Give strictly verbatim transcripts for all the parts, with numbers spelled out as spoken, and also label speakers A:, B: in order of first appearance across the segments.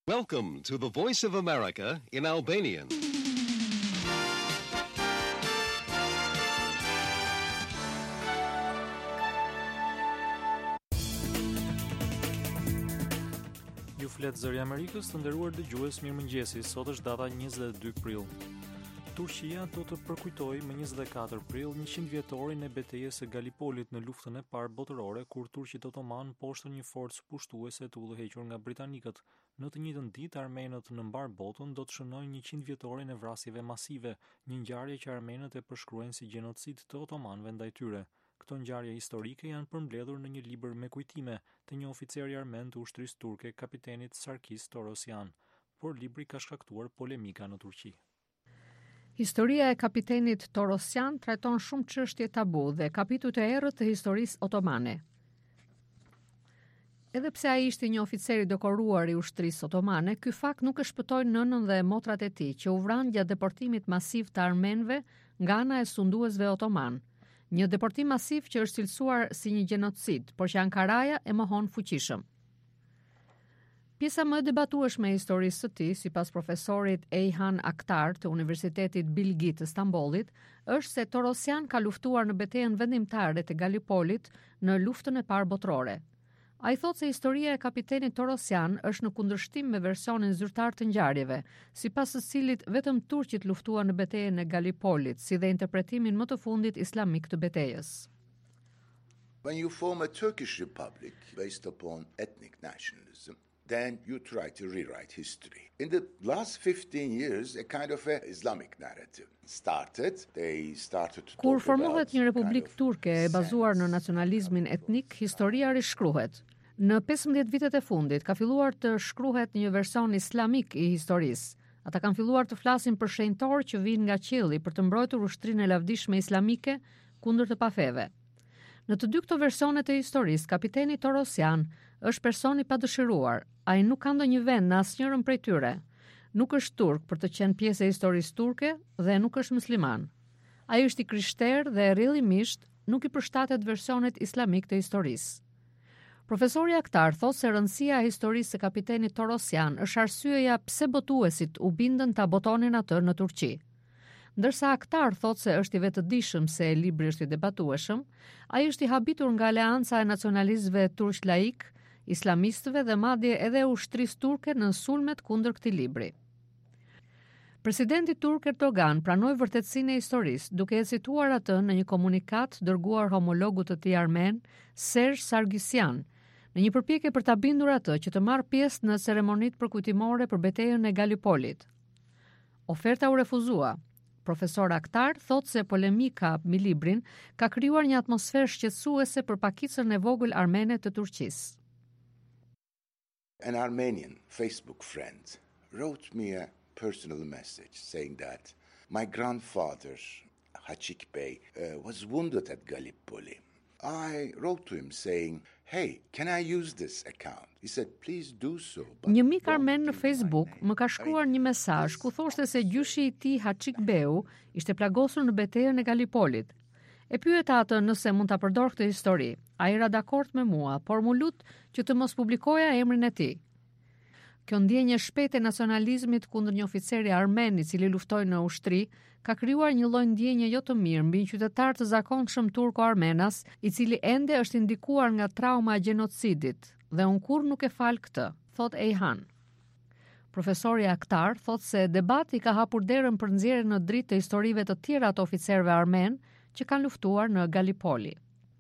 A: Welcome to the Voice of America in Albanian.
B: Ju flet zëri i Amerikës, të nderuar dëgjues, mirëmëngjesi. Sot është data njëzet e dy prill. Turqia do të përkujtojë më njëzet e katër prill njëqind vjetorin e betejës së Galipolit në luftën e parë botërore, kur turqit otoman poshtën një forcë pushtuese të udhëhequr nga britanikët. Në të njëjtën ditë, armenët në mbar botën do të shënojnë njëqind vjetorin e vrasjeve masive, një ngjarje që armenët e përshkruajnë si gjenocid të otomanëve ndaj tyre. Këto ngjarje historike janë përmbledhur në një libër me kujtime të një oficeri armen të ushtrisë turke, kapitenit Sarkis Torosyan, por libri ka shkaktuar polemika në Turqi.
C: Historia e kapitenit Torosyan trajton shumë çështje tabu dhe kapitujt e errët të historisë otomane. Edhe pse ai ishte një oficer i dekoruar i ushtrisë otomane, ky fakt nuk e shpëtoi nënën dhe motrat e tij, që u vranë gjatë deportimit masiv të armenëve nga ana e sunduesve otoman. Një deportim masiv që është cilësuar si një gjenocid, por që Ankaraja e mohon fuqishëm. Pjesa më e debatueshme e historisë së tij, sipas profesorit Ejhan Aktar të Universitetit Bilgi të Stambollit, është se Torosyan ka luftuar në betejën vendimtare të Galipolit në luftën e parë botërore. Ai thotë se historia e kapitenit Torosyan është në kundërshtim me versionin zyrtar të ngjarjeve, sipas së cilit vetëm turqit luftuan në betejën e Galipolit, si dhe interpretimin më të fundit islamik të betejës.
D: When you form a Turkish republic based upon ethnic nationalism, then you try to rewrite history. In the last fifteen years, a kind of a Islamic narrative started. They started to
C: Kur formohet një republikë turke e bazuar në nacionalizmin etnik, historia rishkruhet. Në pesëmbëdhjetë vitet e fundit ka filluar të shkruhet një version islamik i historisë. Ata kanë filluar të flasin për shenjtorë që vijnë nga qielli për të mbrojtur ushtrinë e lavdishme islamike kundër të pafeve. Në të dy këto versione të historisë, kapiteni Torosyan është person i padëshiruar. Ai nuk ka ndonjë vend në asnjërin prej tyre. Nuk është turk për të qenë pjesë e historisë turke dhe nuk është musliman. Ai është i krishterë dhe rrjedhimisht nuk i përshtatet versionet islamik të historisë. Profesori Aktar thotë se rëndësia e historisë së kapitenit Torosyan është arsyeja pse botuesit u bindën ta botonin atë në Turqi. Ndërsa Aktar thotë se është i vetëdijshëm se libri është i debatueshëm, ai është i habitur nga aleanca e nacionalistëve turq laik, islamistëve dhe madje edhe ushtrisë turke në sulmet kundër këtij libri. Presidenti turk Erdogan pranoi vërtetësinë e historisë, duke e cituar atë në një komunikat dërguar homologut të tij armen, Serge Sargisyan, në një përpjekje për ta bindur atë që të marrë pjesë në ceremonitë përkujtimore për betejën e Galipolit. Oferta u refuzua. Profesor Aktar thotë se polemika mbi librin ka krijuar një atmosferë shqetësuese për pakicën e vogël armene të Turqisë.
D: An Armenian Facebook friend wrote me a personal message saying that my grandfather, Hachik Bey, uh, was wounded at Gallipoli. I wrote to him saying, "Hey, can I use this account?" He said, "Please do so."
C: Një mik armen në Facebook më ka shkruar një mesazh ku thoshte se gjyshi i tij Hachik Beu ishte plagosur në betejën e Galipolit. E pyeta atë nëse mund ta përdor këtë histori. Ai era dakord me mua, por mu lut që të mos publikoja emrin e tij. Kjo ndjenjë shpejtë e nacionalizmit kundër një oficeri armen i cili luftoi në ushtri ka krijuar një lloj ndjenje jo të mirë mbi një qytetar të zakonshëm turko-armenas, i cili ende është indikuar nga trauma e gjenocidit dhe unë kur nuk e fal këtë, thot Ejhan. Profesori Aktar thot se debati ka hapur derën për nxjerrjen në dritë të historive të tjera të oficerëve armen që kanë luftuar në Gallipoli.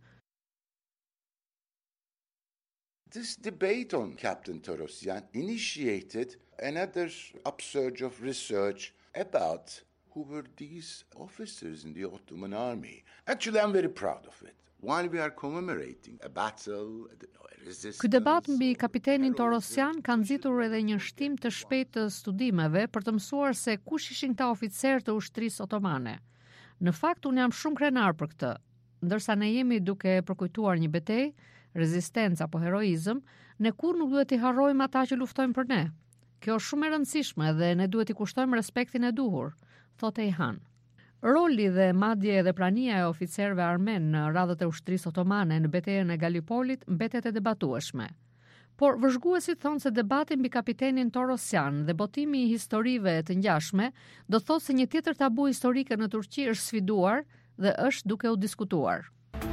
D: This debate on Captain Torosyan initiated another upsurge of research about who were these officers in the Ottoman army. Actually, I'm very proud of it. While we are commemorating a battle, a resistance...
C: Ky debat mbi kapitenin Torosyan ka nxitur edhe një shtim të shpejtë të studimeve për të mësuar se kush ishin këta oficerë të ushtrisë otomane. Në fakt, unë jam shumë krenar për këtë. Ndërsa ne jemi duke përkujtuar një betejë, rezistencë apo heroizëm, ne kur nuk duhet i harrojmë ata që luftojnë për ne. Kjo është shumë e rëndësishme dhe ne duhet i kushtojmë respektin e duhur, thotë Ejhan. Roli dhe madje edhe prania e oficerëve armen në radhët e ushtrisë otomane në betejën e Galipolit mbetet e debatueshme. Por vëzhguesit thonë se debati mbi kapitenin Torosyan dhe botimi i historive të ngjashme do thotë se një tjetër tabu historike në Turqi është sfiduar dhe është duke u diskutuar.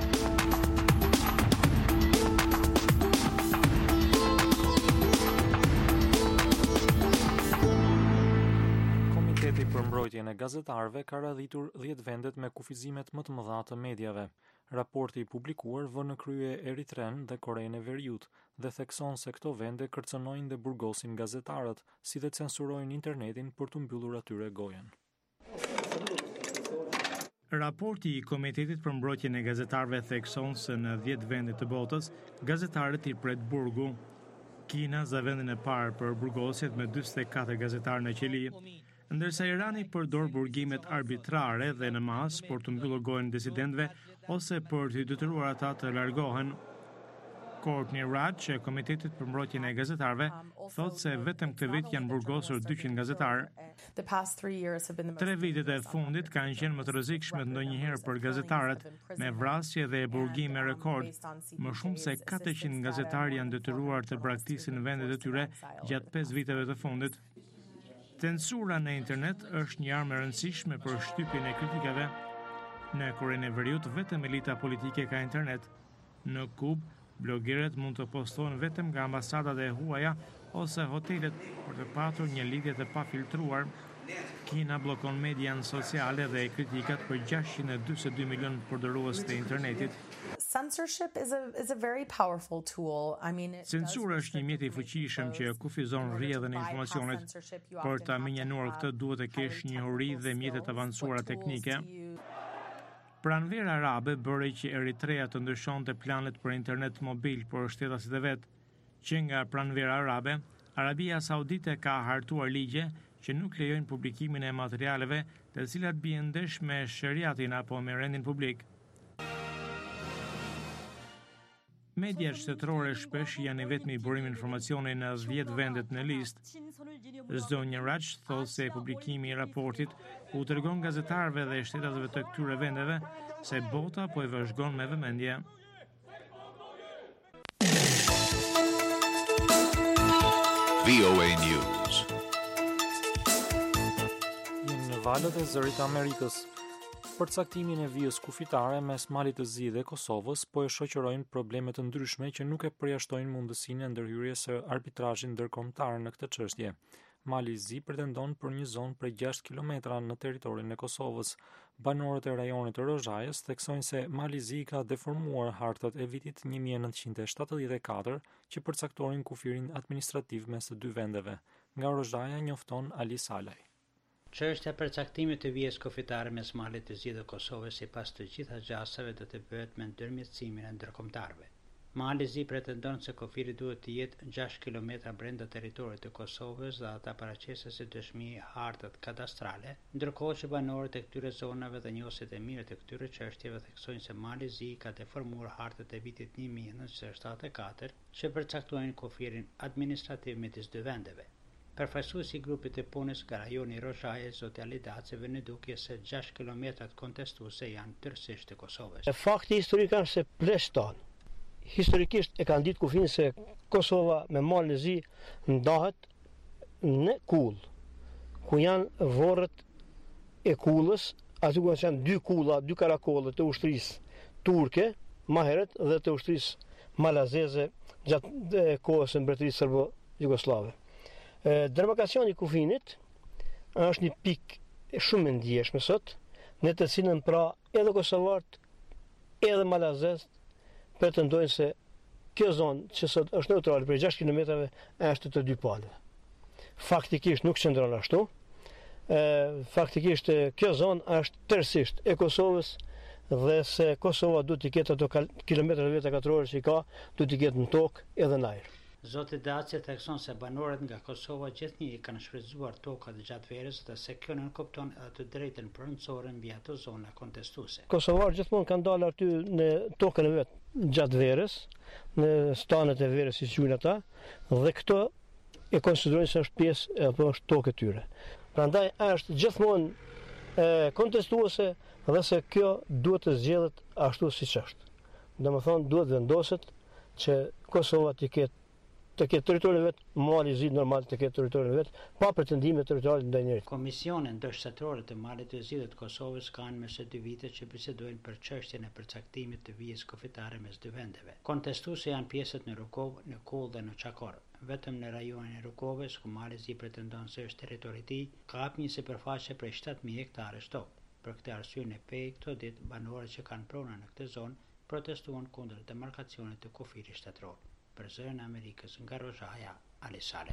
B: Komiteti për mbrojtjen e gazetarëve ka radhitur dhjetë vendet me kufizimet më të mëdha të mediave. Raporti i publikuar vë në krye Eritren dhe Korenë e Veriut dhe thekson se këto vende kërcënojnë dhe burgosin gazetarët, si dhe censurojnë internetin për të mbyllur atyre gojen.
E: Raporti i Komitetit për mbrojtjen e gazetarëve thekson se në dhjetë vende të botës, gazetarët i pret burgu. Kina za vendin e parë për burgosjet me njëzet e katër gazetarë në qeli, ndërsa Irani përdor burgimet arbitrare dhe në masë për të mbyllur gojën disidentëve ose për të detyruar ata të largohen. Courtney Radch e Komitetit për mbrojtjen e gazetarëve thotë se vetëm këtë vit janë burgosur dyqind gazetarë. Tre vitet e fundit kanë qenë më të rrezikshme ndonjëherë për gazetarët, me vrasje dhe burgime rekord. Më shumë se katërqind gazetarë janë detyruar të braktisin vendet e tyre gjatë pesë viteve të fundit. Censura në internet është një armë e rëndësishme për shtypjen e kritikave. Në Korenë e Veriut vetëm elita politike ka internet. Në Kubë, blogerët mund të postojnë vetëm nga ambasadat e huaja ose hotelet për të patur një lidhje të pafiltruar. Kina bllokon median sociale dhe kritikat për gjashtëqind e dymbëdhjetë e dy milion përdorues të internetit.
F: Censorship is a is a very powerful tool. I mean,
E: Censura është një mjet i fuqishëm që kufizon rrjedhën e informacionit. Për ta menjënuar këtë duhet të kesh njohuri dhe mjete të avancuara teknike. Pranvera arabe bëri që Eritrea të ndryshonte planet për internet mobil për shtetasit e vet. Që nga pranvera arabe, Arabia Saudite ka hartuar ligje që nuk lejojnë publikimin e materialeve të cilat bien ndesh me sheriatin apo me rendin publik. Mediat shtetërore shpesh janë i vetmi burim informacioni në dhjetë vendet në listë. Zonja Radch thotë se publikimi i raportit u tregon gazetarëve dhe shtetasëve të këtyre vendeve se bota po e vëzhgon me vëmendje.
G: V O A News.
B: Jemi në valët e zërit të Amerikës. Përcaktimin e vijës kufitare mes Malit të Zi dhe Kosovës po e shoqërojnë probleme të ndryshme që nuk e përjashtojnë mundësinë e ndërhyrjes së arbitrazhit ndërkombëtar në këtë çështje. Mali i Zi pretendon për një zonë prej gjashtë kilometra në territorin e Kosovës. Banorët e rajonit të Rozhajës theksojnë se Mali i Zi ka deformuar hartat e vitit një mijë e nëntëqind e shtatëdhjetë e katër që përcaktonin kufirin administrativ mes të dy vendeve. Nga Rozhaja njofton Ali Salaj.
H: Çështja e përcaktimit të vijës kufitare mes Malit të Zi dhe Kosovës sipas të gjitha gjasave do të bëhet me ndërmjetësimin e ndërkombëtarëve. Mali i Zi pretendon se kufiri duhet të jetë gjashtë kilometra brenda territorit të Kosovës dhe ata paraqesin si dëshmi hartat kadastrale, ndërkohë që banorët e këtyre zonave dhe njohësit e mirë të këtyre çështjeve theksojnë se Mali i Zi ka deformuar hartat e vitit një mijë e nëntëqind e shtatëdhjetë e katër që përcaktojnë kufirin administrativ midis dy vendeve. Përfaqësuesi i grupit të punës nga rajoni i Rozhajës, zoti Ali Daci, vënë duke se gjashtë kilometrat kontestuese janë tërësisht të Kosovës.
I: E fakti historik është se pleshtan. Historikisht e kanë ditë kufirin se Kosova me Malin e Zi ndahet në Kull, ku janë vorret e Kullës, aty ku janë dy kulla, dy karakolle të ushtrisë turke, më herët dhe të ushtrisë malazeze gjatë kohës së mbretërisë serbo-jugoslave. Demarkacioni i kufinit është një pikë shumë e ndjeshme sot, në të cilën pra edhe kosovarët, edhe malazezët pretendojnë se kjo zonë që sot është neutrale për gjashtë kilometrave është të dy palëve. Faktikisht nuk qëndron ashtu. E, faktikisht kjo zonë është tërësisht e Kosovës dhe se Kosova duhet të ketë ato kilometra vetë katrorë që i ka, duhet të ketë në tokë edhe në ajër.
H: Zoti Daci thekson se banorët nga Kosova gjithnjë kanë shfrytzuar tokat gjatë verës dhe se kjo nuk kupton edhe të drejtën prononcore mbi ato zona kontestuese.
I: Kosovarët gjithmonë kanë dalë aty në tokën e vet gjatë verës, në stanet e verës si quajnë ata, dhe këto e konsiderojnë se është pjesë apo është tokë e tyre. Prandaj është gjithmonë e kontestuese dhe se kjo duhet të zgjedhet ashtu siç është. Domethënë duhet vendoset që Kosova të ketë të ketë territorin vet, mali zi normal të ketë territorin vet, pa pretendime territoriale ndaj njerit.
H: Komisionet ndërshtatërore të Malit të Zi dhe të Kosovës kanë më së dy vite që bisedojnë për çështjen e përcaktimit të vijës kufitare mes dy vendeve. Kontestuese janë pjesët në Rukov, në Kull dhe në Çakor. Vetëm në rajonin e Rukovës, ku Mali i Zi pretendon se është territori i tij, ka hap një sipërfaqe prej shtatë mijë hektarësh tokë. Për këtë arsye në Pej këto ditë banorët që kanë prona në këtë zonë protestuan kundër demarkacionit të kufirit shtetëror. Për Zërin e Amerikës nga Rozhaja, Ali Saleh.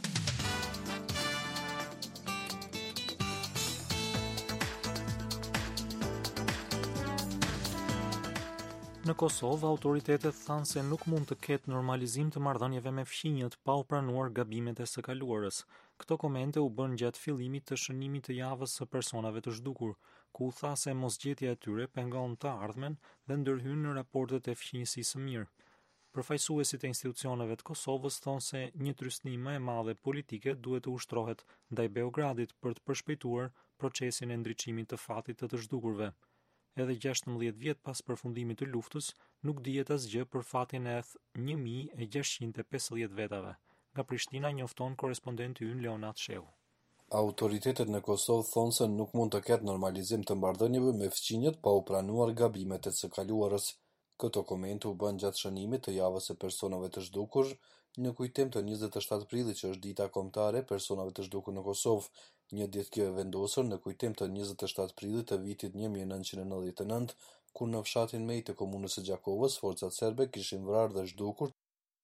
B: Në Kosovë, autoritetet thanë se nuk mund të ketë normalizim të marrëdhënieve me fqinjët pa u pranuar gabimet e së kaluarës. Këto komente u bën gjatë fillimit të shënimit të javës së personave të zhdukur, ku u tha se mosgjetja e tyre pengon të ardhmen dhe ndërhyn në raportet e fqinjësisë së mirë. Përfaqësuesit e institucioneve të Kosovës thonë se një trysni më e madhe politike duhet të ushtrohet ndaj Beogradit për të përshpejtuar procesin e ndriçimit të fatit të të zhdukurve. Edhe gjashtëmbëdhjetë vjet pas përfundimit të luftës, nuk dihet asgjë për fatin e një mijë e gjashtëqind e pesëdhjetë vetave. Nga Prishtina njofton korrespondenti ynë Leonat Shehu.
J: Autoritetet në Kosovë thonë se nuk mund të ketë normalizim të marrëdhënieve me fqinjët pa u pranuar gabimet e së kaluarës. Këto komente u bën gjatë shënimit të javës së personave të zhdukur, në kujtim të njëzet e shtatë prillit që është dita kombëtare e personave të zhdukur në Kosovë, një ditë kjo e vendosur në kujtim të njëzet e shtatë prillit të vitit një mijë e nëntëqind e nëntëdhjetë e nëntë, kur në fshatin Mej të komunës së Gjakovës, forcat serbe kishin vrarë dhe zhdukur,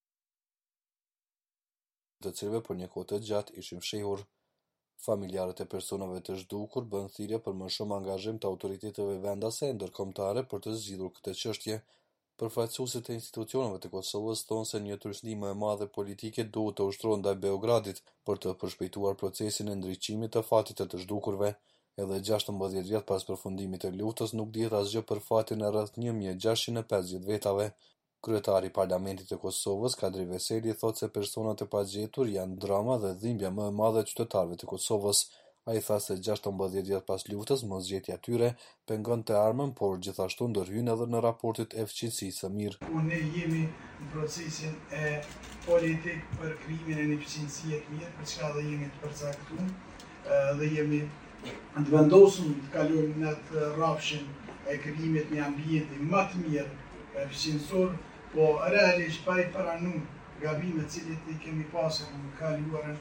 J: të cilëve për një kohë të gjatë ishin fshehur. Familjarët e personave të zhdukur bën thirrje për më shumë angazhim të autoriteteve vendase e ndërkombëtare për të zgjidhur këtë çështje. Përfaqësuesit e institucioneve të Kosovës thonë se një trysni më e madhe politike duhet të ushtrohet ndaj Beogradit për të përshpejtuar procesin e ndriçimit të fatit të të zhdukurve. Edhe gjashtëmbëdhjetë vjet pas përfundimit të luftës nuk dihet asgjë për fatin e rreth një mijë e gjashtëqind e pesëdhjetë vetave. Kryetari i Parlamentit të Kosovës, Kadri Veseli, thotë se personat e pagjetur janë drama dhe dhimbja më e madhe e qytetarëve të Kosovës. Ai tha se gjashtëmbëdhjetë vjet pas luftës, mosgjetja e tyre pengon të armën, por gjithashtu ndërhyn edhe në raportet e fqinjësisë së mirë.
K: Ne jemi në procesin e politik për krimin e një fqinjësie të mirë, për çka dhe jemi të përcaktuar dhe jemi të vendosur të kalojmë në të rrafshin e krijimit një ambienti më të mirë fqinjësor, po realisht pa i pranuar gabimet që i kemi pasur në kaluarën,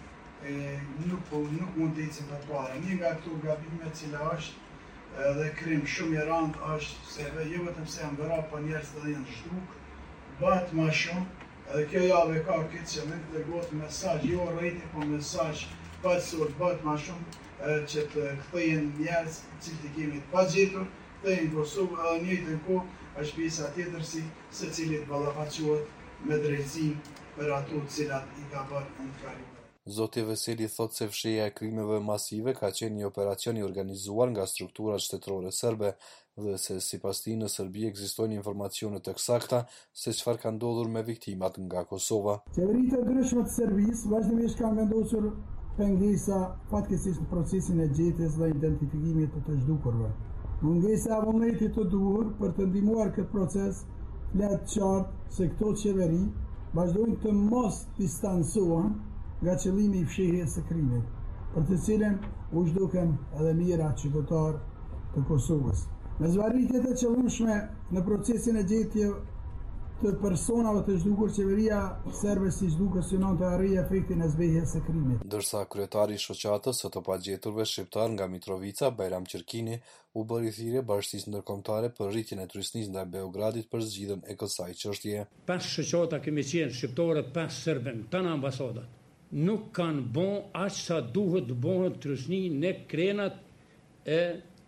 K: nuk, nuk mund të ecim përpara. Një nga këto gabime cila është dhe krim shumë i rëndë është se jo vetëm se janë vëra, po njerëz që janë zhduk, bëhet më shumë, edhe kjo javë ka këtë qëllim të dërgohet mesazh, jo rriti, po mesazh paqësor, bëhet më shumë që të kthehen njerëz që i kemi të pagjetur, kthehen në Kosovë, edhe në njëjtën kohë është pjesa tjetër si secilit ballafaqohet me drejtësinë për ato të cilat i ka bërë në të kaluar.
J: Zoti Veseli thotë se fshehja e krimeve masive ka qenë një operacion i organizuar nga strukturat shtetërore serbe dhe se sipas tij në Serbi ekzistojnë informacione të sakta se çfarë ka ndodhur me viktimat nga Kosova.
K: Qeveritë e ndryshme të Serbisë vazhdimisht kanë vendosur pengesa fatkeqësisht në procesin e gjetjes dhe identifikimit të të zhdukurve. Mungesa e vullnetit të duhur për të ndihmuar këtë proces flet qartë se këto qeveri vazhdojnë të mos distancohen nga qëllimi i fshehjes së krimit, për të cilën u zhduken edhe mijëra qytetarë të Kosovës. Me zvarritjet e qëllimshme në procesin e gjetje të personave të zhdukur, qeveria serbe si zhdukur synon të arrijë efektin e zbehjes së krimit.
J: Ndërsa kryetari i shoqatës së të pagjeturve shqiptar nga Mitrovica, Bajram Qerkini, u bëri thirrje bashkisë ndërkombëtare për rritjen e trysnisë ndaj Beogradit për zgjidhjen e kësaj çështje.
L: Pas shoqata kemi qenë shqiptore, pas serbën, tanë ambasadat nuk kanë bon aq sa duhet të bëhet trysni në krenat e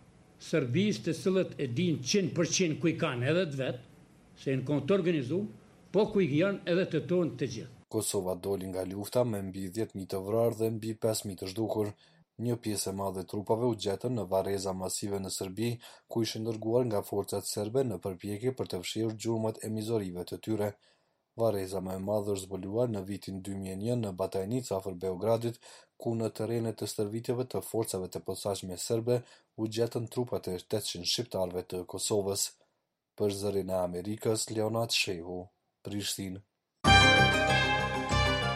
L: Serbisë, të cilët e din njëqind përqind ku i kanë edhe të vet, se në kanë të organizuar, po ku i janë edhe të tonë të gjithë.
J: Kosova doli nga lufta me mbi dhjetë mijë të vrarë dhe mbi pesë mijë të zhdukur. Një pjesë e madhe e trupave u gjetën në varreza masive në Serbi, ku ishin dërguar nga forcat serbe në përpjekje për të fshirë gjurmët e mizorive të tyre. Varreza më e madhe është zbuluar në vitin dy mijë e një në Batajnica afër Beogradit, ku në terrenet të stërvitjeve të forcave të posaçme serbe u gjetën trupat e tetëqind shqiptarëve të Kosovës. Për Zërin e Amerikës, Leonat Shehu, Prishtinë.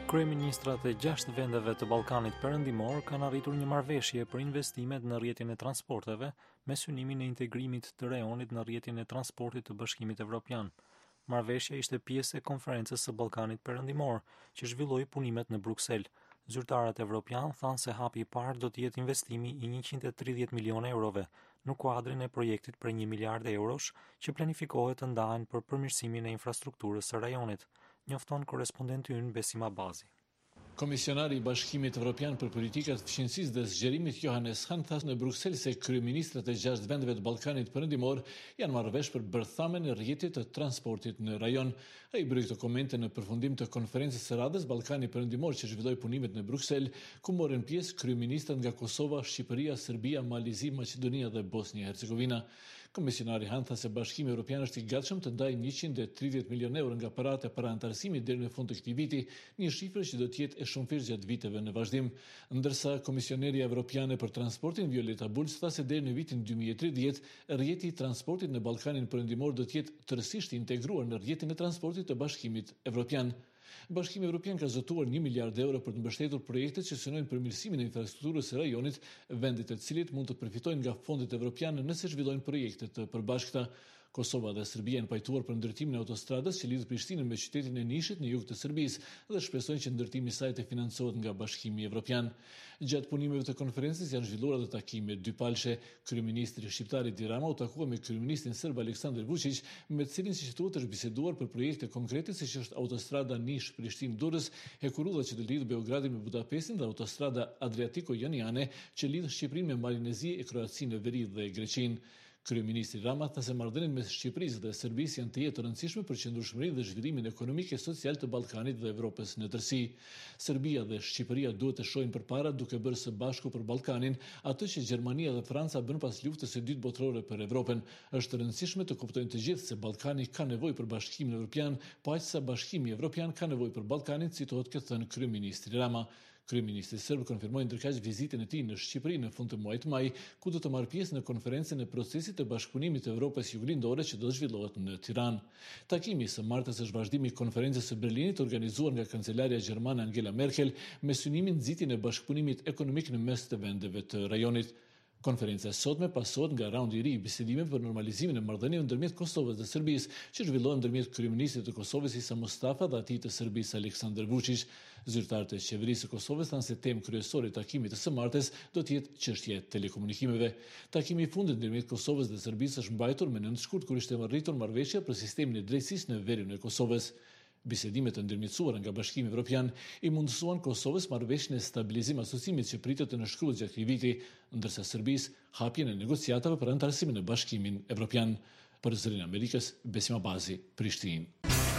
B: Kryeministrat e gjashtë vendeve të Ballkanit Perëndimor kanë arritur një marrëveshje për investimet në rrjetin e transporteve me synimin e integrimit të rajonit në rrjetin e transportit të Bashkimit Evropian. Marrëveshja ishte pjesë e konferencës së Ballkanit Perëndimor, që zhvilloi punimet në Bruksel. Zyrtarët evropian thanë se hapi i parë do të jetë investimi i njëqind e tridhjetë milionë eurove në kuadrin e projektit për një miliard eurosh që planifikohet të ndahen për përmirësimin e infrastrukturës së rajonit. Njofton korrespondenti ynë Besim Abazi.
M: Komisionari i Bashkimit Evropian për politikat fqinësisë dhe zgjerimit Johannes Hahn tha në Bruksel se kryeministrat e gjashtë vendeve të Ballkanit Perëndimor janë marrë vesh për bërthamen e rrjetit të transportit në rajon. Ai bëri këto komente në përfundim të konferencës së radhës Ballkani Perëndimor që zhvilloi punimet në Bruksel, ku morën pjesë kryeministrat nga Kosova, Shqipëria, Serbia, Malizi, Maqedonia dhe Bosnia e Hercegovina. Komisionari Hahn tha se Bashkimi Evropian është i gatshëm të ndajë njëqind e tridhjetë milionë euro nga paratë para antarësimit deri në fund të këtij viti, një shifër që do të jetë e shumëfishtë gjatë viteve në vazhdim. Ndërsa Komisioneria Evropiane për Transportin Violeta Bulc tha se deri në vitin dy mijë e tridhjetë rrjeti i transportit në Ballkanin Perëndimor do të jetë tërësisht integruar në rrjetin e transportit të Bashkimit Evropian. Bashkimi Evropian ka zotuar një miliard euro për të mbështetur projektet që synojnë përmirësimin e infrastrukturës së rajonit, vendit të cilit mund të përfitojnë nga fondet evropiane nëse zhvillojnë projekte të përbashkëta. Kosova dhe Serbia janë pajtuar për ndërtimin e autostradës që lidh Prishtinën me qytetin e Nishit në jug të Serbisë dhe shpresojnë që ndërtimi i saj të financohet nga Bashkimi Evropian. Gjatë punimeve të konferencës janë zhvilluar edhe takime dypalshe. Kryeministri shqiptar Edi Rama u takua me kryeministrin serb Aleksandar Vučić, me të cilin si thuhet është biseduar për projekte konkrete siç është autostrada Nish-Prishtinë-Durrës, hekurudha që të lidh Beogradin me Budapestin dhe autostrada Adriatico-Joniane që lidh Shqipërinë me Malinezi, e Kroacinë, Veri dhe Greqinë. Kryeministri Rama tha se marrëdhëniet mes Shqipërisë dhe Serbisë janë të jetë të rëndësishme për qëndrueshmërinë dhe zhvillimin ekonomik e social të Ballkanit dhe Evropës në tërësi. Serbia dhe Shqipëria duhet të shohin përpara duke bërë së bashku për Ballkanin atë që Gjermania dhe Franca bën pas luftës së dytë botërore për Evropën. Është e rëndësishme të kuptojnë të gjithë se Ballkani ka nevojë për Bashkimin Evropian, po aq sa Bashkimi Evropian ka nevojë për Ballkanin, citohet ka thënë kryeministri Rama. Kryeministri serb konfirmoi ndërkaq vizitën e tij në Shqipëri në fund të muajit maj, ku do të marrë pjesë në konferencën e procesit të bashkëpunimit të Evropës Juglindore që do të zhvillohet në Tiranë. Takimi së martës është vazhdimi i konferencës së Berlinit organizuar nga kancelaria gjermane Angela Merkel me synimin nxitjen e bashkëpunimit ekonomik në mes të vendeve të rajonit. Konferenca e sotme pasohet nga raundi i ri i bisedimeve për normalizimin e marrëdhënieve ndërmjet Kosovës dhe Serbisë, që zhvillohen ndërmjet kryeministrit të Kosovës Isa Mustafa dhe atij të Serbisë Aleksandar Vučić. Zyrtarët e qeverisë së Kosovës thanë se temë kryesore e takimit të së martes do të jetë çështja e telekomunikimeve. Takimi i fundit ndërmjet Kosovës dhe Serbisë është mbajtur me nëntë shkurt kur ishte marrëritur marrëveshja për sistemin e drejtësisë në veriun e Kosovës. Bisedimet të ndërmjetësuara nga Bashkimi Evropian i mundësuan Kosovës marrëveshjen e stabilizim asociimit që pritet të nënshkruhet gjatë këtij viti, ndërsa Serbisë hapjen e negociatave për antarësimin në Bashkimin Evropian. Për Zërin e Amerikës, Besim Abazi, Prishtinë.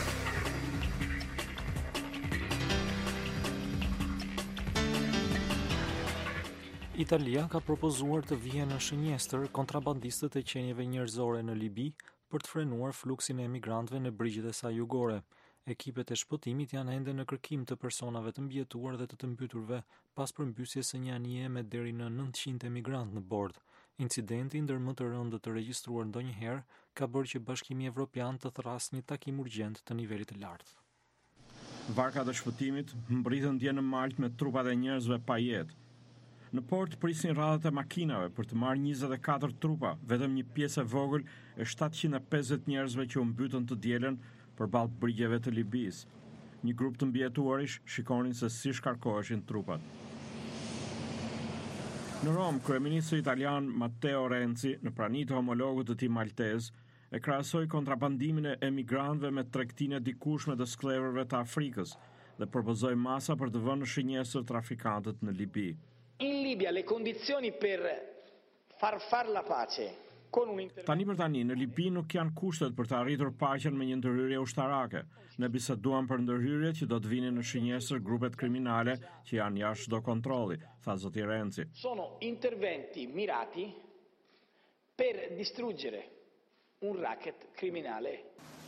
B: Italia ka propozuar të vijë në shënjestër kontrabandistët e qenieve njerëzore në Libi për të frenuar fluksin e emigrantëve në brigjet e saj jugore. Ekipet e shpëtimit janë ende në kërkim të personave të mbjetuar dhe të të mbyturve pas përmbysjes së një anije me deri në nëntëqind emigrantë në bord. Incidenti ndër më të rëndët të regjistruar ndonjëherë ka bërë që Bashkimi Evropian të thras një takim urgjent të nivelit të lartë.
N: Varkat e shpëtimit mbritën dje në Maltë me trupat e njerëzve pa jetë. Në port prisnin radhët e makinave për të marrë njëzet e katër trupa, vetëm një pjesë e vogël e shtatëqind e pesëdhjetë njerëzve që u mbytën të dielën përballë brigjeve të Libisë. Një grup të mbjetuarish shikonin se si shkarkoheshin trupat. Në Rom, kryeministri italian Matteo Renzi, në prani të homologut të tij maltez, e krahasoi kontrabandimin e emigrantëve me tregtinë e dikushme të skleverëve të Afrikës dhe propozoi masa për të vënë në shënjestër trafikantët në Libi.
O: In Libia le condizioni per far far la pace con un
N: Tani për tani, në Libi nuk janë kushtet për të arritur paqen me një ndërhyrje ushtarake. Ne biseduam për ndërhyrjet që do të vinin në shënjestër grupet kriminale që janë jashtë çdo kontrolli, tha zoti Renzi.
O: Sono interventi mirati per distruggere un racket criminale.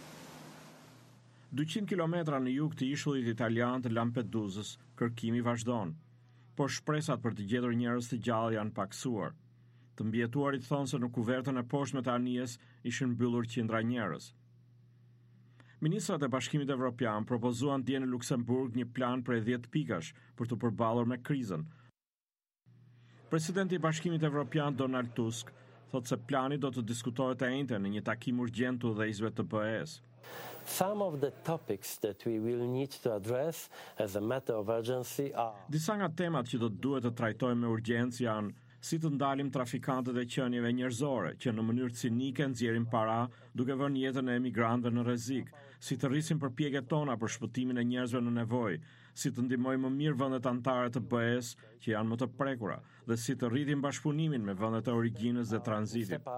N: duecent kilometra në jug të ishullit italian të Lampedusës, kërkimi vazhdon, por shpresat për të gjetur njerëz të gjallë janë paksuar. Të mbjetuarit thonë se në kuvertën e poshtme të anijes ishin mbyllur qindra njerëz. Ministrat e Bashkimit Evropian propozuan dje në Luksemburg një plan për dhjetë pikash për të përballur me krizën. Presidenti i Bashkimit Evropian Donald Tusk thotë se plani do të diskutohet e njëjtën në një takim urgjent të udhëheqësve të B E-s.
P: Some of the topics that we will need to address as a matter of urgency are
N: Disa nga temat që do të duhet të trajtojmë me urgjencë janë si të ndalim trafikantët e qenieve njerëzore që në mënyrë cinike nxjerrin para duke vënë jetën e emigrantëve në rrezik, si të rrisim përpjekjet tona për shpëtimin e njerëzve në nevojë, si të ndihmojmë më mirë vendet anëtare të B E-s që janë më të prekura dhe si të rritim bashkëpunimin me vendet e origjinës dhe tranzitit.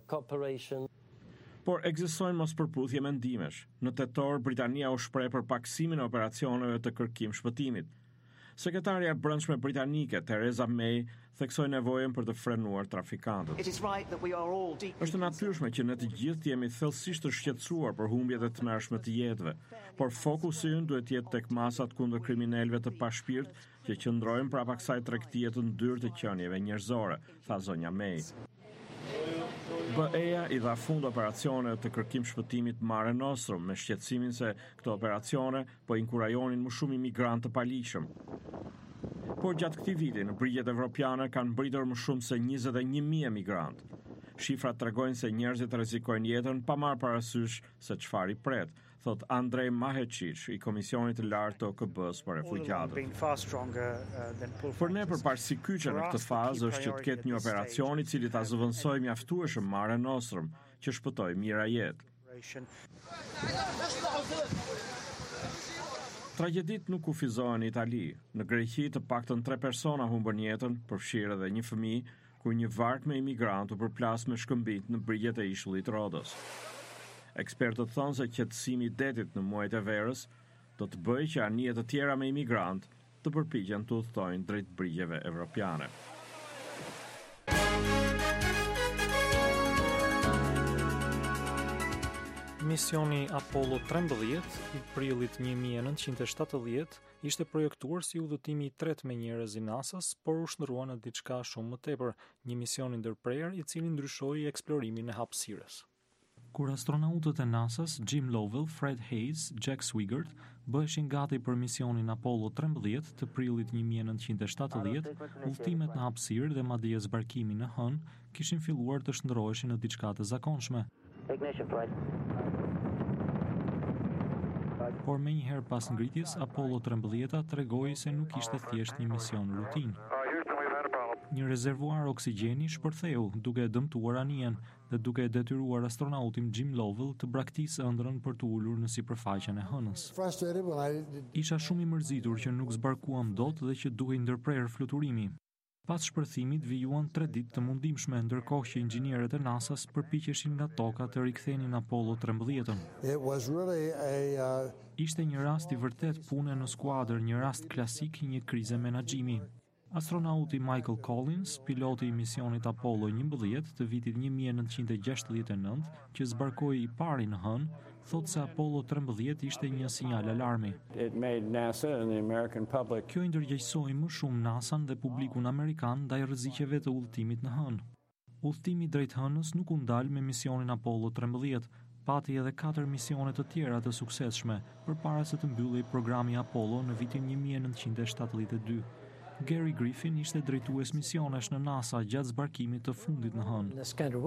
N: Por ekzistojnë mospërputhje mendimesh. Në tetor, Britania u shpreh për paksimin e operacioneve të kërkim shpëtimit. Sekretarja e Brendshme britanike Theresa May theksoi nevojën për të frenuar trafikantët. Është natyrshme që ne të gjithë jemi thellësisht të shqetësuar për humbjet e tmerrshme të jetëve, por fokusi ynë duhet të jetë tek masat kundër kriminalëve të pashpirt që qëndrojnë prapa kësaj tregtie të ndyrë të qenieve njerëzore, tha zonja May. B E-ja i dha fund operacione të kërkim shpëtimit Mare Nostrum me shqetësimin se këto operacione po inkurajonin më shumë imigrantë të paligjshëm. Por gjatë këtij viti në brigjet evropiane kanë mbritur më shumë se njëzet e një mijë emigrantë. Shifrat tregojnë se njerëzit rrezikojnë jetën pa marrë parasysh se çfarë i pret, thot Andrej Mahecic i Komisionit të Lartë të O K B-s për refugjatët. Për ne përparësi kyçe në këtë fazë është që të ketë një operacion i cili ta zëvendësojë mjaftueshëm Mare Nostrum, që shpëtoi mijëra jetë. Tragjedit nuk kufizohen në Itali. Në Greqi të paktën tre persona humbën jetën, përfshirë edhe një fëmijë, kur një varg me imigrantë u përplas me shkëmbit në brigjet e ishullit Rodos. Ekspertët thonë se qetësimi i detit në muajt e verës do të bëjë që anije të tjera me imigrantë të përpiqen të udhtojnë drejt brigjeve evropiane.
B: Misioni Apollo trembëdhjetë i prillit një mijë e nëntëqind e shtatëdhjetë ishte projektuar si udhëtimi i tretë me njerëz i NASA-s, por u shndrua në diçka shumë më tepër, një mision i ndërprerë i cili ndryshoi eksplorimin e hapësirës. Kur astronautët e NASA-s, Jim Lovell, Fred Haise, Jack Swigert, bëheshin gati për misionin Apollo trembëdhjetë të prillit një mijë e nëntëqind e shtatëdhjetë, udhëtimet në hapësirë dhe madje zbarkimi në hënë kishin filluar të shndroheshin në diçka të zakonshme. Por me njëherë pas ngritjes, Apollo trembëdhjeta tregoi se nuk ishte thjesht një mision rutinë. Një rezervuar oksigjeni shpërtheu, duke dëmtuar anijen dhe duke detyruar astronautin Jim Lovell të braktisë ëndrrën për të ulur në sipërfaqen e hënës. Isha shumë i mërzitur që nuk zbarkuam dot dhe që duhej ndërprerë fluturimi. Pas shpërthimit vijuan tre ditë të mundimshme, ndërkohë që inxhinierët e NASA-s përpiqeshin nga toka të rikthenin Apollo trembëdhjetën.
Q: Really a, uh...
B: Ishte një rast i vërtet pune në skuadër, një rast klasik i një krize menaxhimi. Astronauti Michael Collins, piloti i misionit Apollo njëmbëdhjetë të vitit një mijë e nëntëqind e gjashtëdhjetë e nëntë, që zbarkoi i pari në hënë, thotë se Apollo trembëdhjetë ishte një sinjal alarmi.
Q: Public...
B: Kjo i ndërgjegjësoi më shumë NASA-n dhe publikun amerikan ndaj rrezikeve të udhëtimit në hënë. Udhëtimi drejt hënës nuk u ndal me misionin Apollo trembëdhjetë, pati edhe katër misione të tjera të suksesshme përpara se të mbyllej programi Apollo në vitin një mijë e nëntëqind e shtatëdhjetë e dy. Gary Griffin ishte drejtues misionesh në NASA gjatë zbarkimit të fundit në hënë.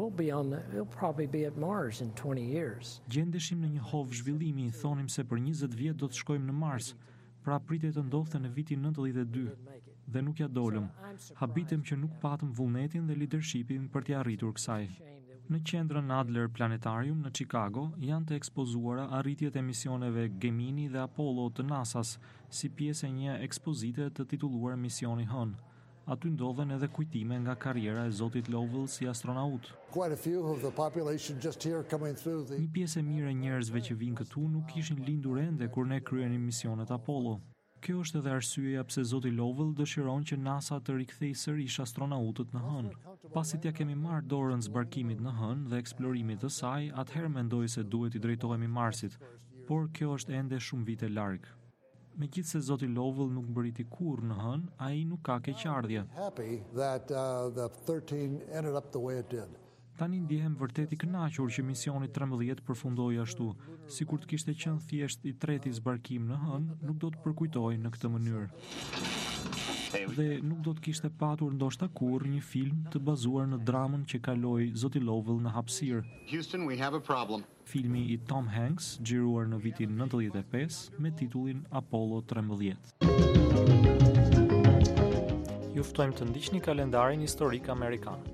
B: Gjendeshim në një hovë zhvillimi, thonim se për njëzet vjet do të shkojmë në Mars, pra pritet të ndodhte në vitin nëntëdhjetë e dy, dhe nuk ja dolëm. Habitem që nuk patëm vullnetin dhe leadershipin për t'i arritur kësaj. Në qendrën Adler Planetarium në Chicago janë të ekspozuara arritjet e misioneve Gemini dhe Apollo të NASA-s si pjesë e një ekspozite të titulluar Misioni Hënë. Aty ndodhen edhe kujtime nga karriera e zotit Lovell si astronaut. Një pjesë e mirë e njerëzve që vinë këtu nuk kishin lindur ende kur ne kryenim misionet Apollo. Kjo është edhe arsyeja pse zoti Lovell dëshiron që NASA të rikthejë sërish astronautët në hënë. Pasi t'ja kemi marrë dorën zbarkimit në hënë dhe eksplorimit të saj, atëherë mendoj se duhet i drejtohemi Marsit, por kjo është ende shumë vite larg. Megjithse zoti Lovell nuk mbërriti kurrë në hënë, ai nuk ka keqardhje. Tani ndihem vërtet i kënaqur që misioni trembëdhjetë përfundoi ashtu, sikur të kishte qenë thjesht i treti zbarkim në hënë, nuk do të përkujtoj në këtë mënyrë. Dhe nuk do të kishte patur ndoshta kurrë një film të bazuar në dramën që kaloi zoti Lovell në hapësirë.
R: Houston, we have a problem.
B: Filmi i Tom Hanks, xhiruar në vitin nëntëdhjetë e pesë me titullin Apollo trembëdhjetë. Ju ftojmë të ndiqni kalendarin historik amerikan.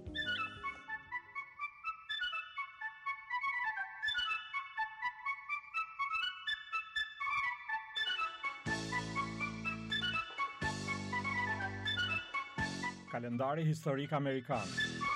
N: Kalendari historik amerikan.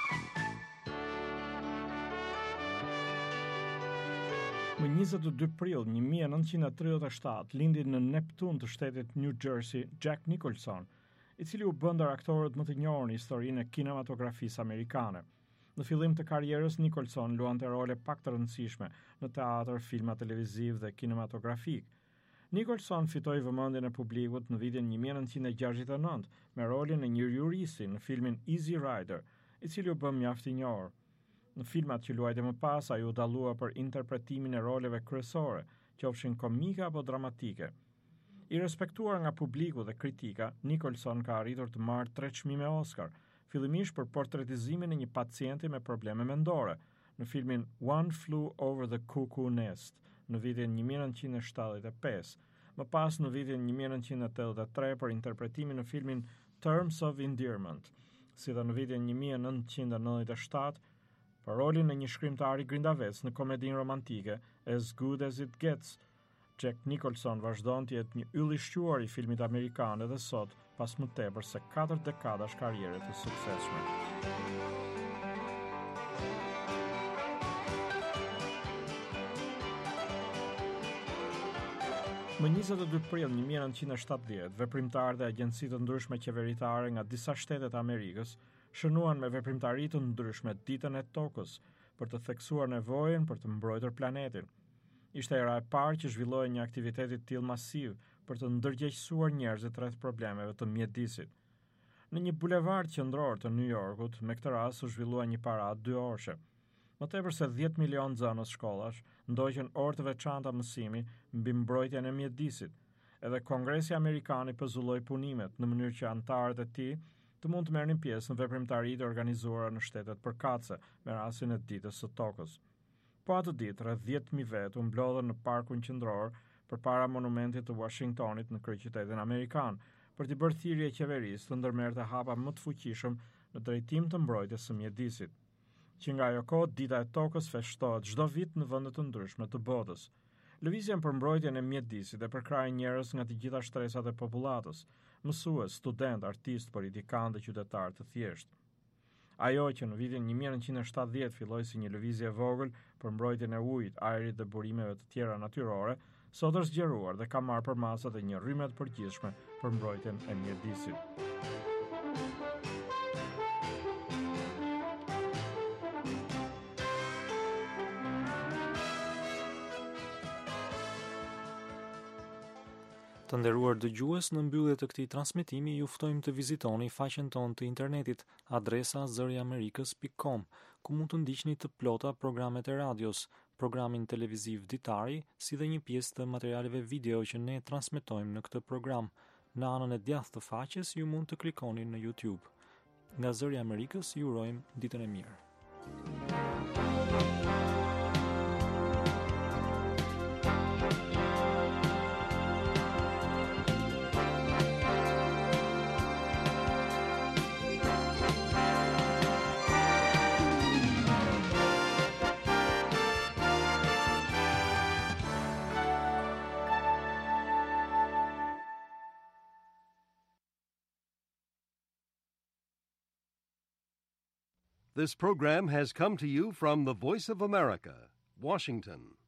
N: Më njëzet e dy prill një mijë e nëntëqind e tridhjetë e shtatë lindi në Neptun të shtetit New Jersey Jack Nicholson, i cili u bë ndër aktorët më të njohur në historinë e kinematografisë amerikane. Në fillim të karrierës Nicholson luante role pak të rëndësishme në teatr, filma televiziv dhe kinematografik. Nicholson fitoi vëmendjen e publikut në vitin një mijë e nëntëqind e gjashtëdhjetë e nëntë me rolin e një jurisi në filmin Easy Rider, i cili u bë mjaft i njohur. Në filmat që luajti më pas, ai u dallua për interpretimin e roleve kryesore, qofshin komike apo dramatike. I respektuar nga publiku dhe kritika, Nicholson ka arritur të marrë tre çmime Oscar, fillimisht për portretizimin e një pacienti me probleme mendore, në filmin One Flew Over the Cuckoo Nest, në vitin një mijë e nëntëqind e shtatëdhjetë e pesë, më pas në vitin një mijë e nëntëqind e tetëdhjetë e tre për interpretimin në filmin Terms of Endearment, si dhe në vitin një mijë e nëntëqind e nëntëdhjetë e shtatë për rolin e një shkrimtari grindavec në komedinë romantike As Good As It Gets. Jack Nicholson vazhdon të jetë një yll i shquar i filmit amerikan edhe sot, pas më tepër se katër dekadash karriere të suksesshme. Më njëzet e dy prill një mijë e nëntëqind e shtatëdhjetë, veprimtarë dhe agjencitë të ndryshme qeveritare nga disa shtete të Amerikës shënuan me veprimtari të ndryshme ditën e tokës për të theksuar nevojën për të mbrojtur planetin. Ishte era e parë që zhvilloi një aktivitet i tillë masiv për të ndërgjegjësuar njerëzit rreth problemeve të mjedisit. Në një bulevard qendror të New Yorkut, me këtë rast u zhvillua një paradë dy orëshe. Më tepër se dhjetë milion nxënës shkollash ndoqën orë të veçanta mësimi mbi mbrojtjen e mjedisit. Edhe Kongresi Amerikan i pezuloi punimet në mënyrë që anëtarët e tij të mund të merrnin pjesë në veprimtaritë e organizuara në shtetet përkatëse me rastin e ditës së tokës. Po atë ditë rreth dhjetë mijë vetë u mblodhen në parkun qendror përpara monumentit të Washingtonit në kryeqytetin amerikan për të bërë thirrje qeverisë të ndërmerrte hapa më të fuqishëm në drejtim të mbrojtjes së mjedisit. Që nga ajo kohë dita e tokës feshtohet çdo vit në vende të ndryshme të botës. Lëvizjen për mbrojtjen e mjedisit e përkrajnë njerëz nga të gjitha shtresat e popullatës, mësues, student, artist, politikan dhe qytetar të thjeshtë. Ajo që në vitin një mijë e nëntëqind e shtatëdhjetë filloi si një lëvizje e vogël për mbrojtjen e ujit, ajrit dhe burimeve të tjera natyrore, sot është zgjeruar dhe ka marrë përmasat e një rrymë të përgjithshme për mbrojtjen e mjedisit.
B: Të nderuar dëgjues, në mbyllje të këtij transmetimi ju ftojmë të vizitoni faqen tonë të internetit, adresa zëriamerikës pikë com, ku mund të ndiqni të plota programet e radios, programin televiziv ditari, si dhe një pjesë të materialeve video që ne transmetojmë në këtë program. Në anën e djathtë të faqes ju mund të klikoni në YouTube. Nga Zëri i Amerikës ju urojmë ditën e mirë.
A: This program has come to you from the Voice of America, Washington.